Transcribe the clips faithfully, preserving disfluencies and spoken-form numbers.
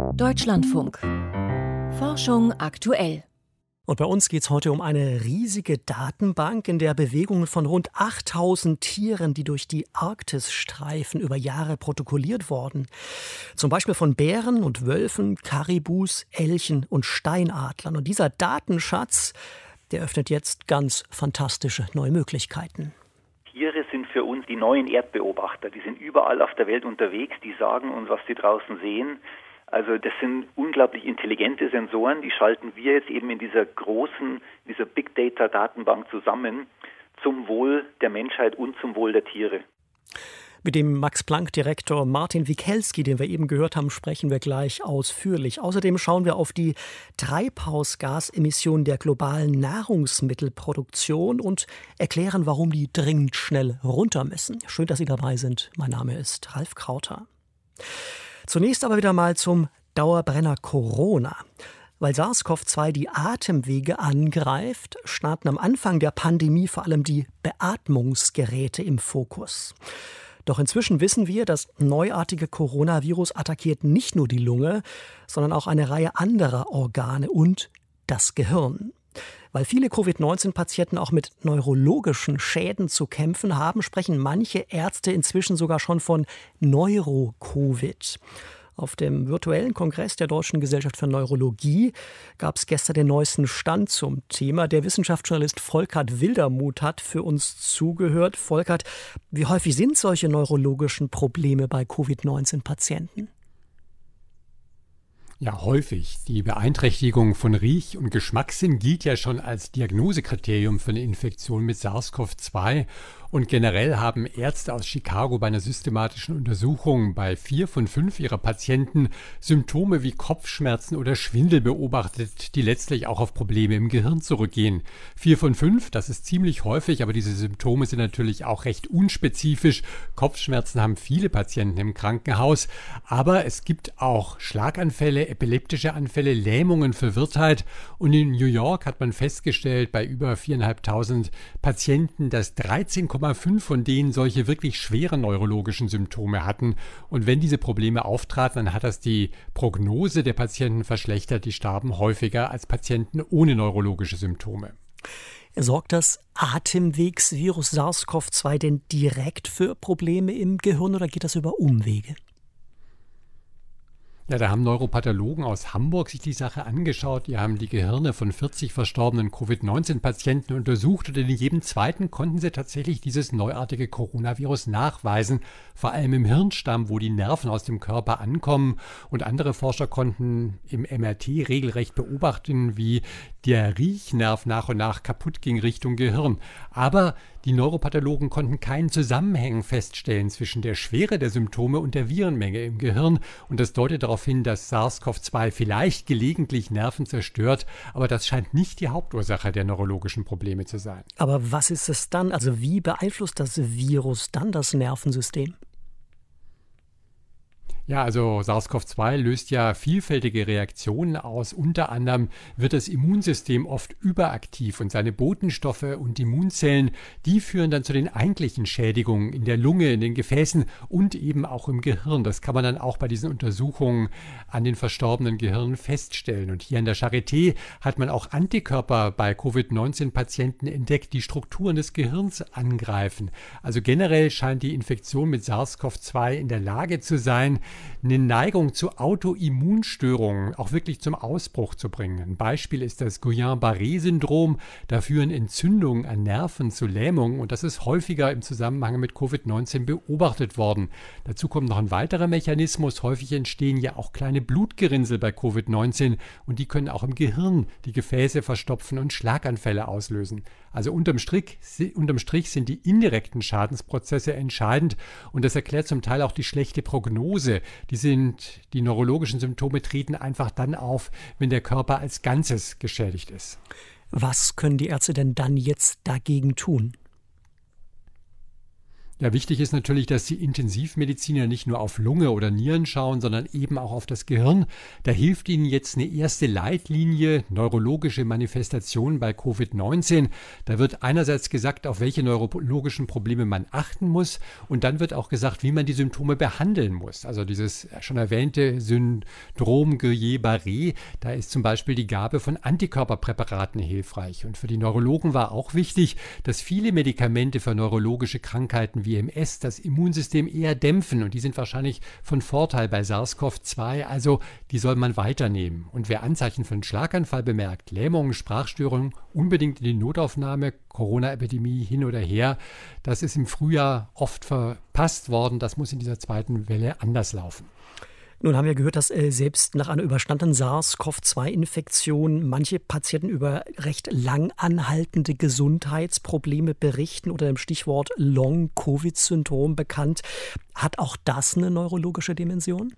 Deutschlandfunk. Forschung aktuell. Und bei uns geht es heute um eine riesige Datenbank, in der Bewegungen von rund achttausend Tieren, die durch die Arktis streifen, über Jahre protokolliert wurden. Zum Beispiel von Bären und Wölfen, Karibus, Elchen und Steinadlern. Und dieser Datenschatz, der öffnet jetzt ganz fantastische neue Möglichkeiten. Tiere sind für uns die neuen Erdbeobachter. Die sind überall auf der Welt unterwegs, die sagen uns, was sie draußen sehen. Also das sind unglaublich intelligente Sensoren, die schalten wir jetzt eben in dieser großen, dieser Big Data Datenbank zusammen zum Wohl der Menschheit und zum Wohl der Tiere. Mit dem Max-Planck-Direktor Martin Wikelski, den wir eben gehört haben, sprechen wir gleich ausführlich. Außerdem schauen wir auf die Treibhausgasemissionen der globalen Nahrungsmittelproduktion und erklären, warum die dringend schnell runter müssen. Schön, dass Sie dabei sind. Mein Name ist Ralf Krauter. Zunächst aber wieder mal zum Dauerbrenner Corona. Weil SARS-C o V zwei die Atemwege angreift, standen am Anfang der Pandemie vor allem die Beatmungsgeräte im Fokus. Doch inzwischen wissen wir, das neuartige Coronavirus attackiert nicht nur die Lunge, sondern auch eine Reihe anderer Organe und das Gehirn. Weil viele Covid neunzehn Patienten auch mit neurologischen Schäden zu kämpfen haben, sprechen manche Ärzte inzwischen sogar schon von Neuro-Covid. Auf dem virtuellen Kongress der Deutschen Gesellschaft für Neurologie gab es gestern den neuesten Stand zum Thema. Der Wissenschaftsjournalist Volkert Wildermuth hat für uns zugehört. Volkert, wie häufig sind solche neurologischen Probleme bei Covid neunzehn Patienten? Ja, häufig. Die Beeinträchtigung von Riech- und Geschmackssinn gilt ja schon als Diagnosekriterium für eine Infektion mit SARS-C o V zwei. Und generell haben Ärzte aus Chicago bei einer systematischen Untersuchung bei vier von fünf ihrer Patienten Symptome wie Kopfschmerzen oder Schwindel beobachtet, die letztlich auch auf Probleme im Gehirn zurückgehen. Vier von fünf, das ist ziemlich häufig, aber diese Symptome sind natürlich auch recht unspezifisch. Kopfschmerzen haben viele Patienten im Krankenhaus, aber es gibt auch Schlaganfälle, epileptische Anfälle, Lähmungen, Verwirrtheit. Und in New York hat man festgestellt, bei über viertausendfünfhundert Patienten, dass dreizehn Komma fünf von denen solche wirklich schweren neurologischen Symptome hatten. Und wenn diese Probleme auftraten, dann hat das die Prognose der Patienten verschlechtert. Die starben häufiger als Patienten ohne neurologische Symptome. Sorgt das Atemwegsvirus SARS-C o V zwei denn direkt für Probleme im Gehirn oder geht das über Umwege? Ja, da haben Neuropathologen aus Hamburg sich die Sache angeschaut. Die haben die Gehirne von vierzig verstorbenen Covid neunzehn Patienten untersucht und in jedem zweiten konnten sie tatsächlich dieses neuartige Coronavirus nachweisen, vor allem im Hirnstamm, wo die Nerven aus dem Körper ankommen. Und andere Forscher konnten im M R T regelrecht beobachten, wie der Riechnerv nach und nach kaputt ging Richtung Gehirn. Aber die Neuropathologen konnten keinen Zusammenhang feststellen zwischen der Schwere der Symptome und der Virenmenge im Gehirn. Und das deutet darauf hin, dass SARS-C o V zwei vielleicht gelegentlich Nerven zerstört, aber das scheint nicht die Hauptursache der neurologischen Probleme zu sein. Aber was ist es dann? Also wie beeinflusst das Virus dann das Nervensystem? Ja, also SARS-C o V zwei löst ja vielfältige Reaktionen aus. Unter anderem wird das Immunsystem oft überaktiv und seine Botenstoffe und Immunzellen, die führen dann zu den eigentlichen Schädigungen in der Lunge, in den Gefäßen und eben auch im Gehirn. Das kann man dann auch bei diesen Untersuchungen an den verstorbenen Gehirnen feststellen. Und hier in der Charité hat man auch Antikörper bei Covid neunzehn Patienten entdeckt, die Strukturen des Gehirns angreifen. Also generell scheint die Infektion mit SARS-C o V zwei in der Lage zu sein, eine Neigung zu Autoimmunstörungen auch wirklich zum Ausbruch zu bringen. Ein Beispiel ist das Guillain-Barré-Syndrom. Da führen Entzündungen an Nerven zu Lähmungen und das ist häufiger im Zusammenhang mit Covid neunzehn beobachtet worden. Dazu kommt noch ein weiterer Mechanismus. Häufig entstehen ja auch kleine Blutgerinnsel bei Covid neunzehn und die können auch im Gehirn die Gefäße verstopfen und Schlaganfälle auslösen. Also unterm Strich, unterm Strich sind die indirekten Schadensprozesse entscheidend und das erklärt zum Teil auch die schlechte Prognose. Die sind, die neurologischen Symptome treten einfach dann auf, wenn der Körper als Ganzes geschädigt ist. Was können die Ärzte denn dann jetzt dagegen tun? Ja, wichtig ist natürlich, dass die Intensivmediziner nicht nur auf Lunge oder Nieren schauen, sondern eben auch auf das Gehirn. Da hilft ihnen jetzt eine erste Leitlinie, neurologische Manifestationen bei Covid neunzehn. Da wird einerseits gesagt, auf welche neurologischen Probleme man achten muss, und dann wird auch gesagt, wie man die Symptome behandeln muss. Also dieses schon erwähnte Syndrom Guillain-Barré, da ist zum Beispiel die Gabe von Antikörperpräparaten hilfreich. Und für die Neurologen war auch wichtig, dass viele Medikamente für neurologische Krankheiten wie M S das Immunsystem eher dämpfen, und die sind wahrscheinlich von Vorteil bei SARS-CoV zwei, also die soll man weiternehmen. Und wer Anzeichen von Schlaganfall bemerkt, Lähmungen, Sprachstörungen, unbedingt in die Notaufnahme, Corona-Epidemie hin oder her, das ist im Frühjahr oft verpasst worden, das muss in dieser zweiten Welle anders laufen. Nun haben wir gehört, dass äh, selbst nach einer überstandenen SARS-CoV zwei Infektion manche Patienten über recht lang anhaltende Gesundheitsprobleme berichten, oder dem Stichwort Long-Covid-Syndrom bekannt. Hat auch das eine neurologische Dimension?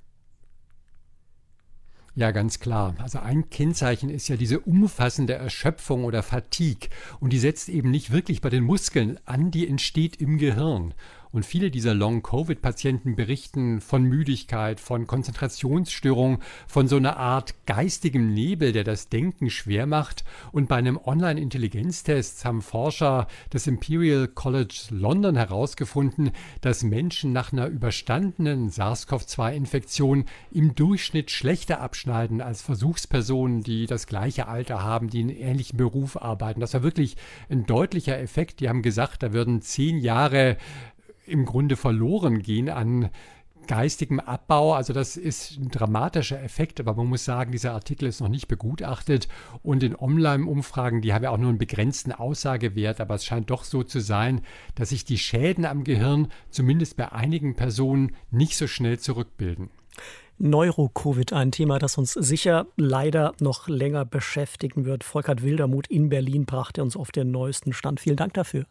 Ja, ganz klar. Also ein Kennzeichen ist ja diese umfassende Erschöpfung oder Fatigue. Und die setzt eben nicht wirklich bei den Muskeln an, die entsteht im Gehirn. Und viele dieser Long-Covid-Patienten berichten von Müdigkeit, von Konzentrationsstörungen, von so einer Art geistigem Nebel, der das Denken schwer macht. Und bei einem Online-Intelligenztest haben Forscher des Imperial College London herausgefunden, dass Menschen nach einer überstandenen SARS-CoV zwei Infektion im Durchschnitt schlechter abschneiden als Versuchspersonen, die das gleiche Alter haben, die in einem ähnlichen Beruf arbeiten. Das war wirklich ein deutlicher Effekt. Die haben gesagt, da würden zehn Jahre im Grunde verloren gehen an geistigem Abbau. Also das ist ein dramatischer Effekt, aber man muss sagen, dieser Artikel ist noch nicht begutachtet, und in Online-Umfragen, die haben ja auch nur einen begrenzten Aussagewert, aber es scheint doch so zu sein, dass sich die Schäden am Gehirn zumindest bei einigen Personen nicht so schnell zurückbilden. Neuro-Covid, ein Thema, das uns sicher leider noch länger beschäftigen wird. Volkert Wildermuth in Berlin brachte uns auf den neuesten Stand. Vielen Dank dafür.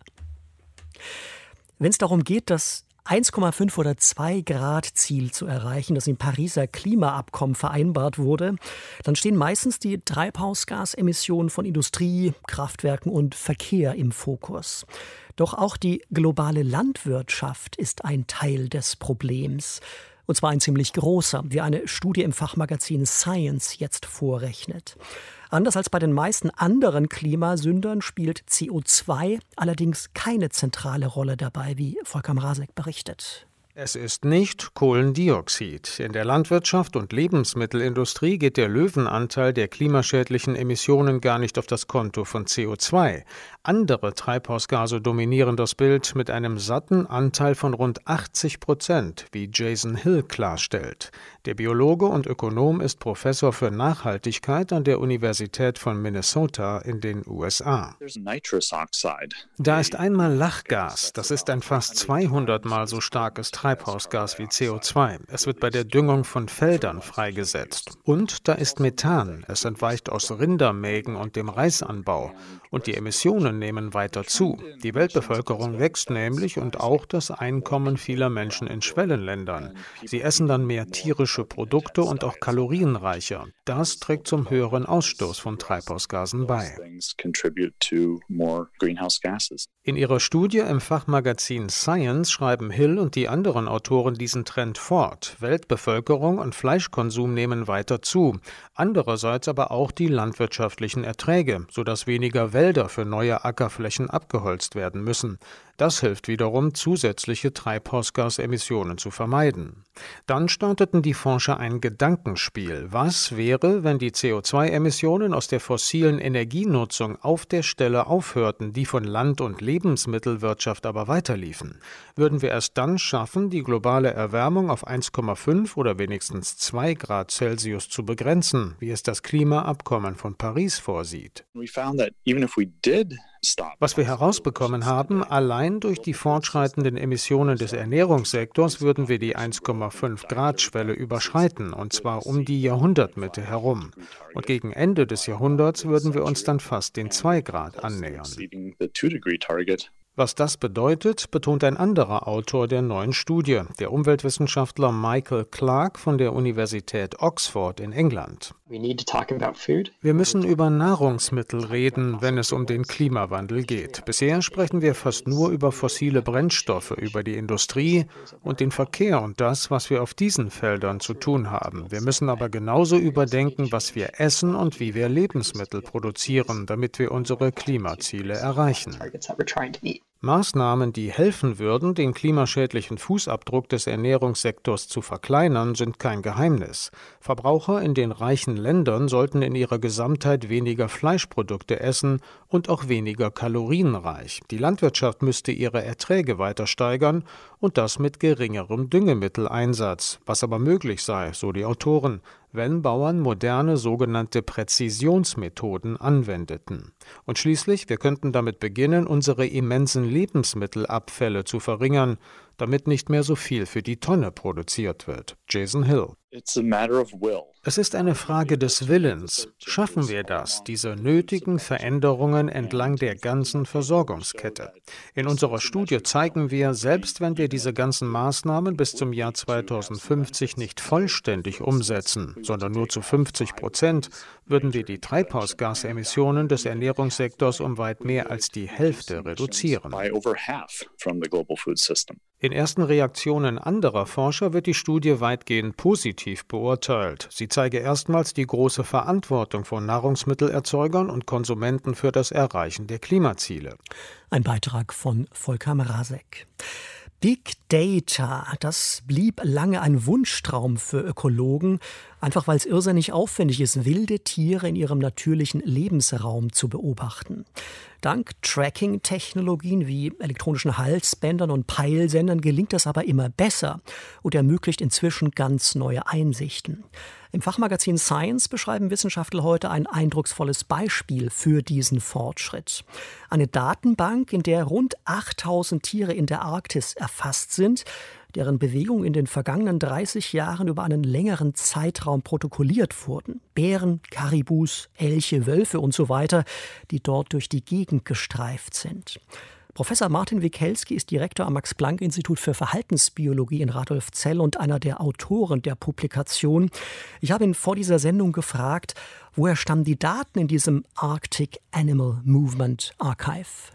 Wenn es darum geht, das eins Komma fünf oder zwei Grad Ziel zu erreichen, das im Pariser Klimaabkommen vereinbart wurde, dann stehen meistens die Treibhausgasemissionen von Industrie, Kraftwerken und Verkehr im Fokus. Doch auch die globale Landwirtschaft ist ein Teil des Problems. Und zwar ein ziemlich großer, wie eine Studie im Fachmagazin Science jetzt vorrechnet. Anders als bei den meisten anderen Klimasündern spielt C O zwei allerdings keine zentrale Rolle dabei, wie Volker Mrazek berichtet. Es ist nicht Kohlendioxid. In der Landwirtschaft und Lebensmittelindustrie geht der Löwenanteil der klimaschädlichen Emissionen gar nicht auf das Konto von C O zwei. Andere Treibhausgase dominieren das Bild mit einem satten Anteil von rund achtzig Prozent, wie Jason Hill klarstellt. Der Biologe und Ökonom ist Professor für Nachhaltigkeit an der Universität von Minnesota in den U S A. Da ist einmal Lachgas. Das ist ein fast zweihundert Mal so starkes Treibhausgas wie C O zwei. Es wird bei der Düngung von Feldern freigesetzt. Und da ist Methan. Es entweicht aus Rindermägen und dem Reisanbau. Und die Emissionen nehmen weiter zu. Die Weltbevölkerung wächst nämlich, und auch das Einkommen vieler Menschen in Schwellenländern. Sie essen dann mehr tierische Produkte und auch kalorienreicher. Das trägt zum höheren Ausstoß von Treibhausgasen bei. In ihrer Studie im Fachmagazin Science schreiben Hill und die anderen Autoren diesen Trend fort. Weltbevölkerung und Fleischkonsum nehmen weiter zu. Andererseits aber auch die landwirtschaftlichen Erträge, sodass weniger Wälder für neue Ackerflächen abgeholzt werden müssen. Das hilft wiederum, zusätzliche Treibhausgasemissionen zu vermeiden. Dann starteten die Forscher ein Gedankenspiel. Was wäre, wenn die C O zwei Emissionen aus der fossilen Energienutzung auf der Stelle aufhörten, die von Land- und Lebensmittelwirtschaft aber weiterliefen? Würden wir es dann schaffen, die globale Erwärmung auf eins Komma fünf oder wenigstens zwei Grad Celsius zu begrenzen, wie es das Klimaabkommen von Paris vorsieht? Was wir herausbekommen haben, allein durch die fortschreitenden Emissionen des Ernährungssektors würden wir die eins Komma fünf Grad Schwelle überschreiten, und zwar um die Jahrhundertmitte herum. Und gegen Ende des Jahrhunderts würden wir uns dann fast den zwei Grad annähern. Was das bedeutet, betont ein anderer Autor der neuen Studie, der Umweltwissenschaftler Michael Clarke von der Universität Oxford in England. Wir müssen über Nahrungsmittel reden, wenn es um den Klimawandel geht. Bisher sprechen wir fast nur über fossile Brennstoffe, über die Industrie und den Verkehr und das, was wir auf diesen Feldern zu tun haben. Wir müssen aber genauso überdenken, was wir essen und wie wir Lebensmittel produzieren, damit wir unsere Klimaziele erreichen. Maßnahmen, die helfen würden, den klimaschädlichen Fußabdruck des Ernährungssektors zu verkleinern, sind kein Geheimnis. Verbraucher in den reichen Ländern sollten in ihrer Gesamtheit weniger Fleischprodukte essen und auch weniger kalorienreich. Die Landwirtschaft müsste ihre Erträge weiter steigern und das mit geringerem Düngemitteleinsatz, was aber möglich sei, so die Autoren, wenn Bauern moderne sogenannte Präzisionsmethoden anwendeten. Und schließlich, wir könnten damit beginnen, unsere immensen Lebensmittelabfälle zu verringern, damit nicht mehr so viel für die Tonne produziert wird. Jason Hill. Es ist eine Frage des Willens. Schaffen wir das, diese nötigen Veränderungen entlang der ganzen Versorgungskette? In unserer Studie zeigen wir, selbst wenn wir diese ganzen Maßnahmen bis zum Jahr zweitausendfünfzig nicht vollständig umsetzen, sondern nur zu fünfzig Prozent, würden wir die Treibhausgasemissionen des Ernährungssektors um weit mehr als die Hälfte reduzieren. In ersten Reaktionen anderer Forscher wird die Studie weitgehend positiv beurteilt. Sie zeige erstmals die große Verantwortung von Nahrungsmittelerzeugern und Konsumenten für das Erreichen der Klimaziele. Ein Beitrag von Volker Mrazek. Big Data, das blieb lange ein Wunschtraum für Ökologen, einfach weil es irrsinnig aufwendig ist, wilde Tiere in ihrem natürlichen Lebensraum zu beobachten. Dank Tracking-Technologien wie elektronischen Halsbändern und Peilsendern gelingt das aber immer besser und ermöglicht inzwischen ganz neue Einsichten. Im Fachmagazin Science beschreiben Wissenschaftler heute ein eindrucksvolles Beispiel für diesen Fortschritt. Eine Datenbank, in der rund achttausend Tiere in der Arktis erfasst sind, deren Bewegungen in den vergangenen dreißig Jahren über einen längeren Zeitraum protokolliert wurden. Bären, Karibus, Elche, Wölfe und so weiter, die dort durch die Gegend gestreift sind. Professor Martin Wikelski ist Direktor am Max-Planck-Institut für Verhaltensbiologie in Radolfzell und einer der Autoren der Publikation. Ich habe ihn vor dieser Sendung gefragt, woher stammen die Daten in diesem Arctic Animal Movement Archive?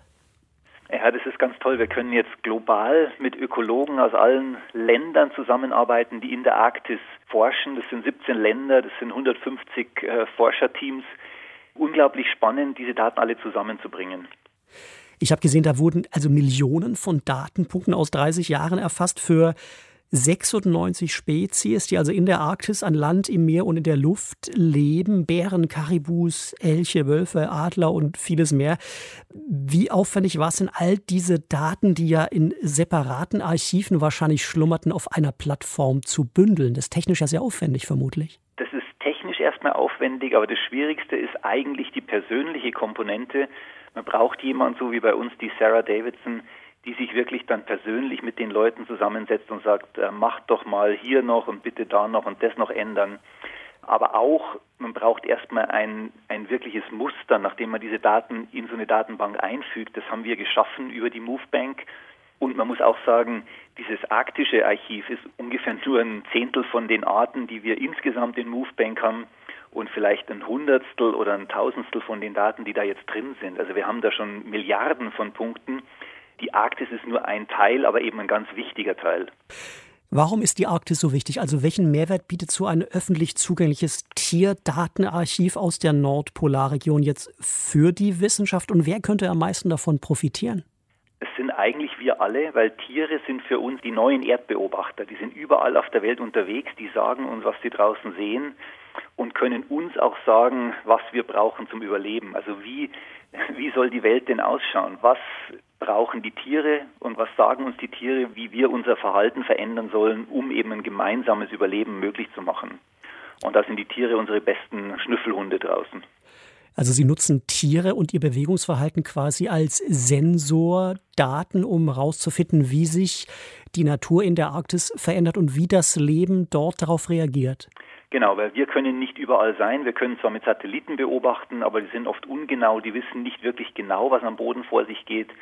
Ja, das ist ganz toll. Wir können jetzt global mit Ökologen aus allen Ländern zusammenarbeiten, die in der Arktis forschen. Das sind siebzehn Länder, das sind hundertfünfzig äh, Forscherteams. Unglaublich spannend, diese Daten alle zusammenzubringen. Ich habe gesehen, da wurden also Millionen von Datenpunkten aus dreißig Jahren erfasst für sechsundneunzig Spezies, die also in der Arktis an Land, im Meer und in der Luft leben. Bären, Karibus, Elche, Wölfe, Adler und vieles mehr. Wie aufwendig war es denn, all diese Daten, die ja in separaten Archiven wahrscheinlich schlummerten, auf einer Plattform zu bündeln? Das ist technisch ja sehr aufwendig vermutlich. Das ist technisch erstmal aufwendig, aber das Schwierigste ist eigentlich die persönliche Komponente. Man braucht jemanden, so wie bei uns die Sarah Davidson, die sich wirklich dann persönlich mit den Leuten zusammensetzt und sagt, äh, macht doch mal hier noch und bitte da noch und das noch ändern. Aber auch, man braucht erstmal ein, ein wirkliches Muster, nachdem man diese Daten in so eine Datenbank einfügt. Das haben wir geschaffen über die MoveBank. Und man muss auch sagen, dieses arktische Archiv ist ungefähr nur ein Zehntel von den Arten, die wir insgesamt in MoveBank haben. Und vielleicht ein Hundertstel oder ein Tausendstel von den Daten, die da jetzt drin sind. Also wir haben da schon Milliarden von Punkten. Die Arktis ist nur ein Teil, aber eben ein ganz wichtiger Teil. Warum ist die Arktis so wichtig? Also welchen Mehrwert bietet so ein öffentlich zugängliches Tierdatenarchiv aus der Nordpolarregion jetzt für die Wissenschaft? Und wer könnte am meisten davon profitieren? Es sind eigentlich wir alle, weil Tiere sind für uns die neuen Erdbeobachter. Die sind überall auf der Welt unterwegs, die sagen uns, was sie draußen sehen und können uns auch sagen, was wir brauchen zum Überleben. Also wie, wie soll die Welt denn ausschauen? Was brauchen die Tiere und was sagen uns die Tiere, wie wir unser Verhalten verändern sollen, um eben ein gemeinsames Überleben möglich zu machen? Und da sind die Tiere unsere besten Schnüffelhunde draußen. Also Sie nutzen Tiere und ihr Bewegungsverhalten quasi als Sensordaten, um herauszufinden, wie sich die Natur in der Arktis verändert und wie das Leben dort darauf reagiert. Genau, weil wir können nicht überall sein. Wir können zwar mit Satelliten beobachten, aber die sind oft ungenau. Die wissen nicht wirklich genau, was am Boden vor sich geht.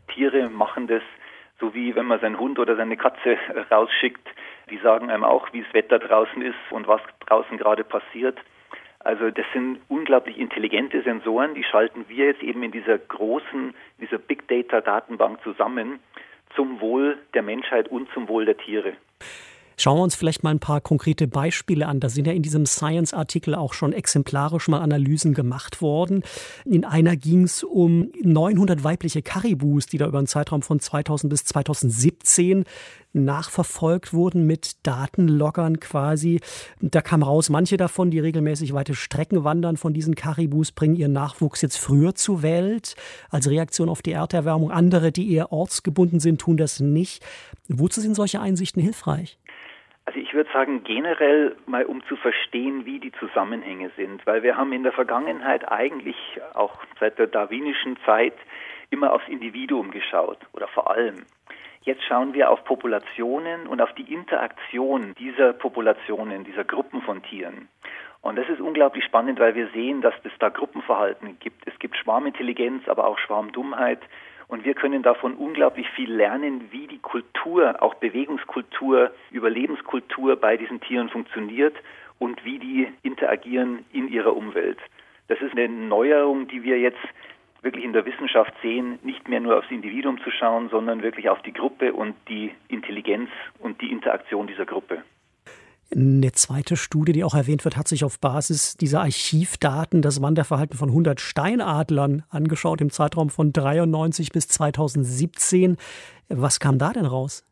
Tiere machen das, so wie wenn man seinen Hund oder seine Katze rausschickt. Die sagen einem auch, wie das Wetter draußen ist und was draußen gerade passiert. Also das sind unglaublich intelligente Sensoren, die schalten wir jetzt eben in dieser großen, dieser Big Data Datenbank zusammen zum Wohl der Menschheit und zum Wohl der Tiere. Schauen wir uns vielleicht mal ein paar konkrete Beispiele an. Da sind ja in diesem Science-Artikel auch schon exemplarisch mal Analysen gemacht worden. In einer ging es um neunhundert weibliche Karibus, die da über einen Zeitraum von zweitausend bis zweitausendsiebzehn nachverfolgt wurden mit Datenloggern quasi. Da kam raus, manche davon, die regelmäßig weite Strecken wandern von diesen Karibus, bringen ihren Nachwuchs jetzt früher zur Welt als Reaktion auf die Erderwärmung. Andere, die eher ortsgebunden sind, tun das nicht. Wozu sind solche Einsichten hilfreich? Also ich würde sagen, generell mal um zu verstehen, wie die Zusammenhänge sind, weil wir haben in der Vergangenheit eigentlich auch seit der darwinischen Zeit immer aufs Individuum geschaut oder vor allem. Jetzt schauen wir auf Populationen und auf die Interaktion dieser Populationen, dieser Gruppen von Tieren. Und das ist unglaublich spannend, weil wir sehen, dass es da Gruppenverhalten gibt. Es gibt Schwarmintelligenz, aber auch Schwarmdummheit. Und wir können davon unglaublich viel lernen, wie die Kultur, auch Bewegungskultur, Überlebenskultur bei diesen Tieren funktioniert und wie die interagieren in ihrer Umwelt. Das ist eine Neuerung, die wir jetzt wirklich in der Wissenschaft sehen, nicht mehr nur aufs Individuum zu schauen, sondern wirklich auf die Gruppe und die Intelligenz und die Interaktion dieser Gruppe. Eine zweite Studie, die auch erwähnt wird, hat sich auf Basis dieser Archivdaten das Wanderverhalten von hundert Steinadlern angeschaut im Zeitraum von dreiundneunzig bis zweitausendsiebzehn. Was kam da denn raus?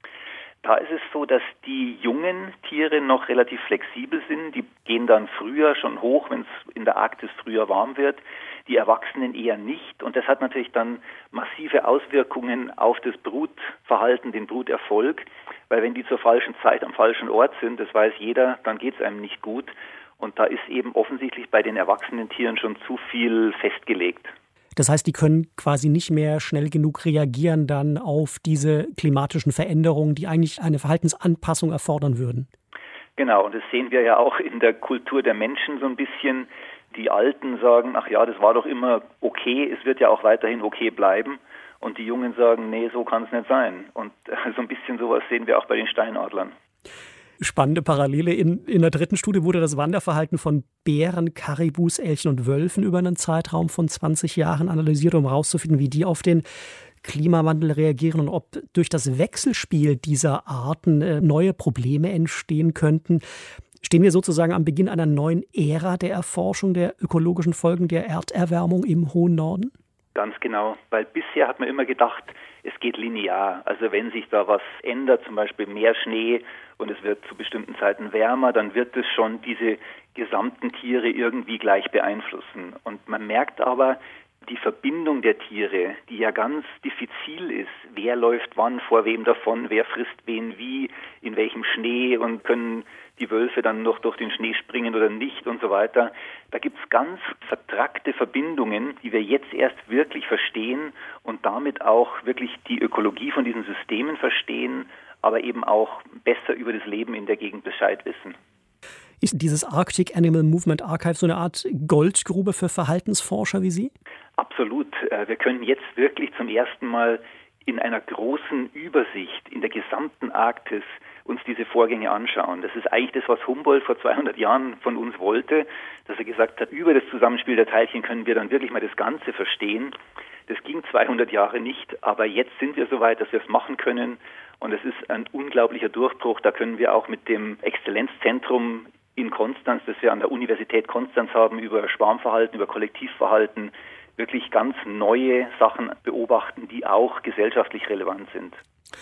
Da ist es so, dass die jungen Tiere noch relativ flexibel sind. Die gehen dann früher schon hoch, wenn es in der Arktis früher warm wird. Die Erwachsenen eher nicht. Und das hat natürlich dann massive Auswirkungen auf das Brutverhalten, den Bruterfolg. Weil wenn die zur falschen Zeit am falschen Ort sind, das weiß jeder, dann geht es einem nicht gut. Und da ist eben offensichtlich bei den erwachsenen Tieren schon zu viel festgelegt. Das heißt, die können quasi nicht mehr schnell genug reagieren dann auf diese klimatischen Veränderungen, die eigentlich eine Verhaltensanpassung erfordern würden. Genau, und das sehen wir ja auch in der Kultur der Menschen so ein bisschen. Die Alten sagen, ach ja, das war doch immer okay, es wird ja auch weiterhin okay bleiben. Und die Jungen sagen, nee, so kann es nicht sein. Und so ein bisschen sowas sehen wir auch bei den Steinadlern. Spannende Parallele. In, in der dritten Studie wurde das Wanderverhalten von Bären, Karibus, Elchen und Wölfen über einen Zeitraum von zwanzig Jahren analysiert, um herauszufinden, wie die auf den Klimawandel reagieren und ob durch das Wechselspiel dieser Arten äh, neue Probleme entstehen könnten. Stehen wir sozusagen am Beginn einer neuen Ära der Erforschung der ökologischen Folgen der Erderwärmung im hohen Norden? Ganz genau, weil bisher hat man immer gedacht, es geht linear. Also wenn sich da was ändert, zum Beispiel mehr Schnee und es wird zu bestimmten Zeiten wärmer, dann wird es schon diese gesamten Tiere irgendwie gleich beeinflussen. Und man merkt aber, die Verbindung der Tiere, die ja ganz diffizil ist, wer läuft wann vor wem davon, wer frisst wen wie, in welchem Schnee und können die Wölfe dann noch durch den Schnee springen oder nicht und so weiter. Da gibt es ganz vertrackte Verbindungen, die wir jetzt erst wirklich verstehen und damit auch wirklich die Ökologie von diesen Systemen verstehen, aber eben auch besser über das Leben in der Gegend Bescheid wissen. Ist dieses Arctic Animal Movement Archive so eine Art Goldgrube für Verhaltensforscher wie Sie? Absolut. Wir können jetzt wirklich zum ersten Mal in einer großen Übersicht in der gesamten Arktis uns diese Vorgänge anschauen. Das ist eigentlich das, was Humboldt vor zweihundert Jahren von uns wollte, dass er gesagt hat, über das Zusammenspiel der Teilchen können wir dann wirklich mal das Ganze verstehen. Das ging zweihundert Jahre nicht, aber jetzt sind wir so weit, dass wir es machen können. Und es ist ein unglaublicher Durchbruch. Da können wir auch mit dem Exzellenzzentrum in Konstanz, das wir an der Universität Konstanz haben, über Schwarmverhalten, über Kollektivverhalten, wirklich ganz neue Sachen beobachten, die auch gesellschaftlich relevant sind.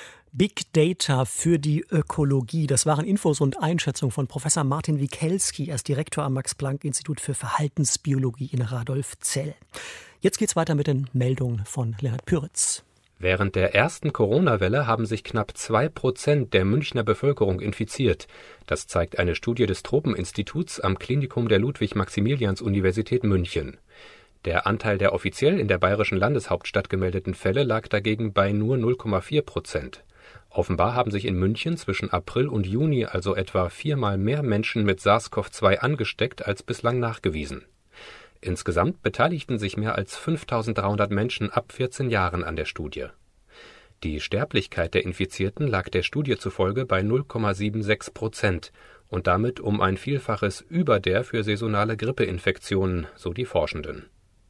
Big Data für die Ökologie. Das waren Infos und Einschätzungen von Professor Martin Wikelski. Er ist Direktor am Max-Planck-Institut für Verhaltensbiologie in Radolfzell. Jetzt geht's weiter mit den Meldungen von Leonhard Püritz. Während der ersten Corona-Welle haben sich knapp zwei Prozent der Münchner Bevölkerung infiziert. Das zeigt eine Studie des Tropeninstituts am Klinikum der Ludwig-Maximilians-Universität München. Der Anteil der offiziell in der bayerischen Landeshauptstadt gemeldeten Fälle lag dagegen bei nur null Komma vier Prozent. Offenbar haben sich in München zwischen April und Juni also etwa viermal mehr Menschen mit SARS-C o V zwei angesteckt als bislang nachgewiesen. Insgesamt beteiligten sich mehr als fünftausenddreihundert Menschen ab vierzehn Jahren an der Studie. Die Sterblichkeit der Infizierten lag der Studie zufolge bei null Komma sechsundsiebzig Prozent und damit um ein Vielfaches über der für saisonale Grippeinfektionen, so die Forschenden.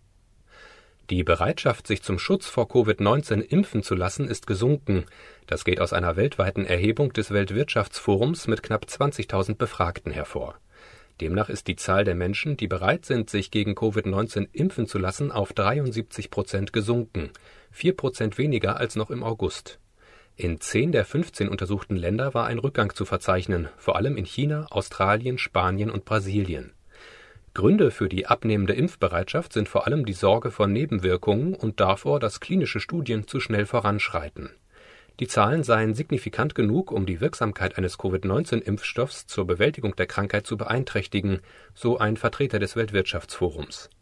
Die Bereitschaft, sich zum Schutz vor Covid neunzehn impfen zu lassen, ist gesunken. Das geht aus einer weltweiten Erhebung des Weltwirtschaftsforums mit knapp zwanzigtausend Befragten hervor. Demnach ist die Zahl der Menschen, die bereit sind, sich gegen Covid neunzehn impfen zu lassen, auf dreiundsiebzig Prozent gesunken, vier Prozent weniger als noch im August. In zehn der fünfzehn untersuchten Länder war ein Rückgang zu verzeichnen, vor allem in China, Australien, Spanien und Brasilien. Gründe für die abnehmende Impfbereitschaft sind vor allem die Sorge vor Nebenwirkungen und davor, dass klinische Studien zu schnell voranschreiten. Die Zahlen seien signifikant genug, um die Wirksamkeit eines Covid neunzehn Impfstoffs zur Bewältigung der Krankheit zu beeinträchtigen, so ein Vertreter des Weltwirtschaftsforums.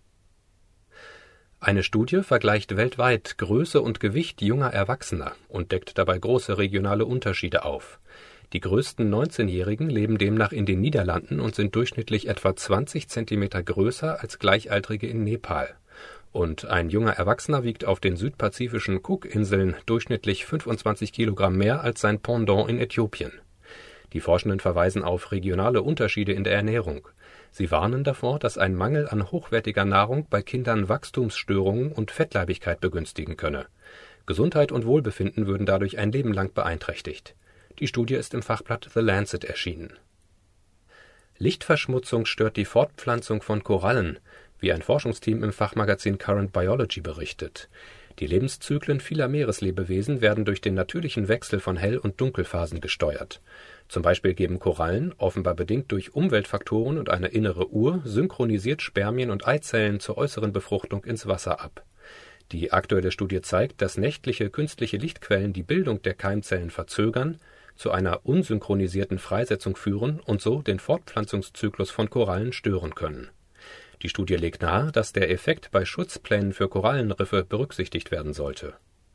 Eine Studie vergleicht weltweit Größe und Gewicht junger Erwachsener und deckt dabei große regionale Unterschiede auf. Die größten neunzehnjährigen leben demnach in den Niederlanden und sind durchschnittlich etwa zwanzig Zentimeter größer als Gleichaltrige in Nepal. Und ein junger Erwachsener wiegt auf den südpazifischen Cook-Inseln durchschnittlich fünfundzwanzig Kilogramm mehr als sein Pendant in Äthiopien. Die Forschenden verweisen auf regionale Unterschiede in der Ernährung. Sie warnen davor, dass ein Mangel an hochwertiger Nahrung bei Kindern Wachstumsstörungen und Fettleibigkeit begünstigen könne. Gesundheit und Wohlbefinden würden dadurch ein Leben lang beeinträchtigt. Die Studie ist im Fachblatt The Lancet erschienen. Lichtverschmutzung stört die Fortpflanzung von Korallen, wie ein Forschungsteam im Fachmagazin Current Biology berichtet. Die Lebenszyklen vieler Meereslebewesen werden durch den natürlichen Wechsel von Hell- und Dunkelphasen gesteuert. Zum Beispiel geben Korallen, offenbar bedingt durch Umweltfaktoren und eine innere Uhr, synchronisiert Spermien und Eizellen zur äußeren Befruchtung ins Wasser ab. Die aktuelle Studie zeigt, dass nächtliche künstliche Lichtquellen die Bildung der Keimzellen verzögern, zu einer unsynchronisierten Freisetzung führen und so den Fortpflanzungszyklus von Korallen stören können. Die Studie legt nahe, dass der Effekt bei Schutzplänen für Korallenriffe berücksichtigt werden sollte.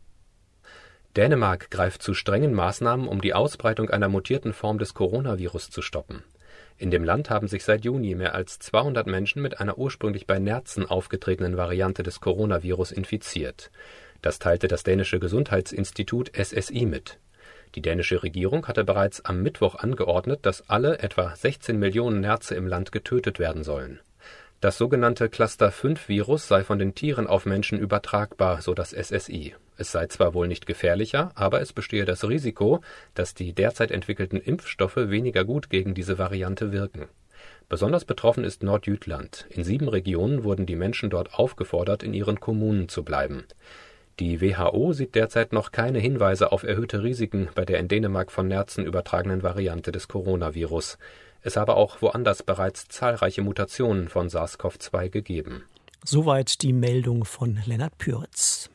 Dänemark greift zu strengen Maßnahmen, um die Ausbreitung einer mutierten Form des Coronavirus zu stoppen. In dem Land haben sich seit Juni mehr als zweihundert Menschen mit einer ursprünglich bei Nerzen aufgetretenen Variante des Coronavirus infiziert. Das teilte das dänische Gesundheitsinstitut S S I mit. Die dänische Regierung hatte bereits am Mittwoch angeordnet, dass alle etwa sechzehn Millionen Nerze im Land getötet werden sollen. Das sogenannte Cluster fünf Virus sei von den Tieren auf Menschen übertragbar, so das S S I. Es sei zwar wohl nicht gefährlicher, aber es bestehe das Risiko, dass die derzeit entwickelten Impfstoffe weniger gut gegen diese Variante wirken. Besonders betroffen ist Nordjütland. In sieben Regionen wurden die Menschen dort aufgefordert, in ihren Kommunen zu bleiben. Die W H O sieht derzeit noch keine Hinweise auf erhöhte Risiken bei der in Dänemark von Nerzen übertragenen Variante des Coronavirus. Es habe auch woanders bereits zahlreiche Mutationen von SARS-C o V zwei gegeben. Soweit die Meldung von Lennart Püritz.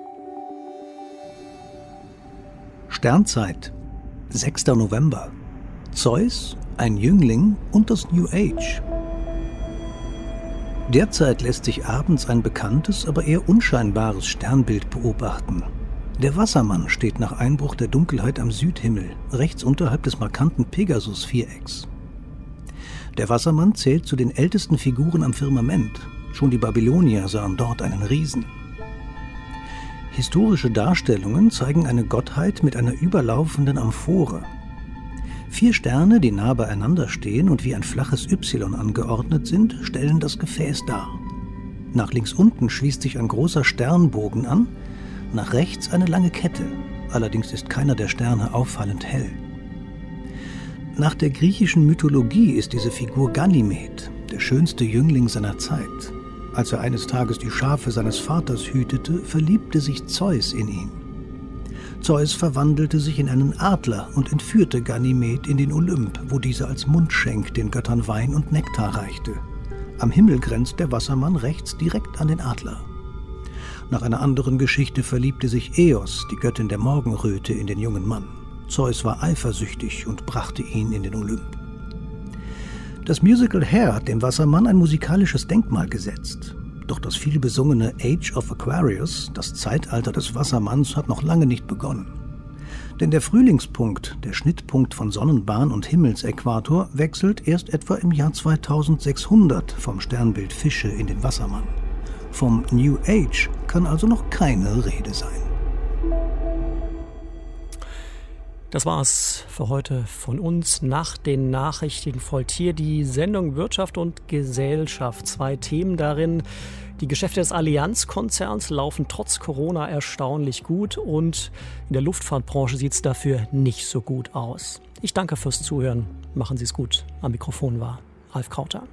Sternzeit, sechster November. Zeus, ein Jüngling und das New Age. Derzeit lässt sich abends ein bekanntes, aber eher unscheinbares Sternbild beobachten. Der Wassermann steht nach Einbruch der Dunkelheit am Südhimmel, rechts unterhalb des markanten Pegasus-Vierecks. Der Wassermann zählt zu den ältesten Figuren am Firmament. Schon die Babylonier sahen dort einen Riesen. Historische Darstellungen zeigen eine Gottheit mit einer überlaufenden Amphore. Vier Sterne, die nah beieinander stehen und wie ein flaches Y angeordnet sind, stellen das Gefäß dar. Nach links unten schließt sich ein großer Sternbogen an, nach rechts eine lange Kette. Allerdings ist keiner der Sterne auffallend hell. Nach der griechischen Mythologie ist diese Figur Ganymed, der schönste Jüngling seiner Zeit. Als er eines Tages die Schafe seines Vaters hütete, verliebte sich Zeus in ihn. Zeus verwandelte sich in einen Adler und entführte Ganymed in den Olymp, wo dieser als Mundschenk den Göttern Wein und Nektar reichte. Am Himmel grenzt der Wassermann rechts direkt an den Adler. Nach einer anderen Geschichte verliebte sich Eos, die Göttin der Morgenröte, in den jungen Mann. Zeus war eifersüchtig und brachte ihn in den Olymp. Das Musical Hair hat dem Wassermann ein musikalisches Denkmal gesetzt. Doch das vielbesungene Age of Aquarius, das Zeitalter des Wassermanns, hat noch lange nicht begonnen. Denn der Frühlingspunkt, der Schnittpunkt von Sonnenbahn und Himmelsäquator, wechselt erst etwa im Jahr zweitausendsechshundert vom Sternbild Fische in den Wassermann. Vom New Age kann also noch keine Rede sein. Das war's für heute von uns. Nach den Nachrichten folgt hier die Sendung Wirtschaft und Gesellschaft. Zwei Themen darin. Die Geschäfte des Allianz-Konzerns laufen trotz Corona erstaunlich gut und in der Luftfahrtbranche sieht es dafür nicht so gut aus. Ich danke fürs Zuhören. Machen Sie es gut. Am Mikrofon war Ralf Krauter.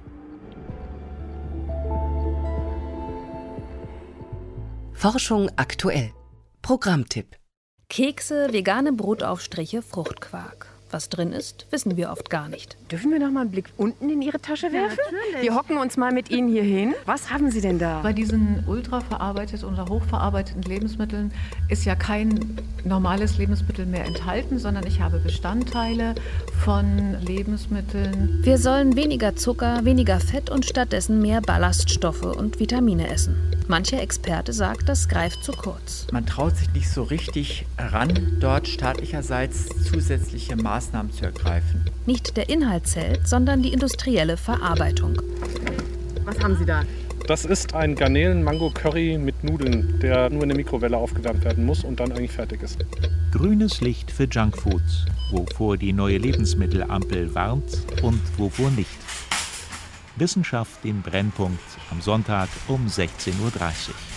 Forschung aktuell. Programmtipp. Kekse, vegane Brotaufstriche, Fruchtquark. Was drin ist, wissen wir oft gar nicht. Dürfen wir noch mal einen Blick unten in Ihre Tasche werfen? Ja, wir hocken uns mal mit Ihnen hier hin. Was haben Sie denn da? Bei diesen ultraverarbeiteten oder hochverarbeiteten Lebensmitteln ist ja kein normales Lebensmittel mehr enthalten, sondern ich habe Bestandteile von Lebensmitteln. Wir sollen weniger Zucker, weniger Fett und stattdessen mehr Ballaststoffe und Vitamine essen. Mancher Experte sagt, das greift zu kurz. Man traut sich nicht so richtig ran, dort staatlicherseits zusätzliche Maßnahmen zu ergreifen. Nicht der Inhalt zählt, sondern die industrielle Verarbeitung. Was haben Sie da? Das ist ein Garnelen-Mango-Curry mit Nudeln, der nur in der Mikrowelle aufgewärmt werden muss und dann eigentlich fertig ist. Grünes Licht für Junkfoods, wovor die neue Lebensmittelampel warnt und wovor nicht. Wissenschaft im Brennpunkt am Sonntag um sechzehn Uhr dreißig.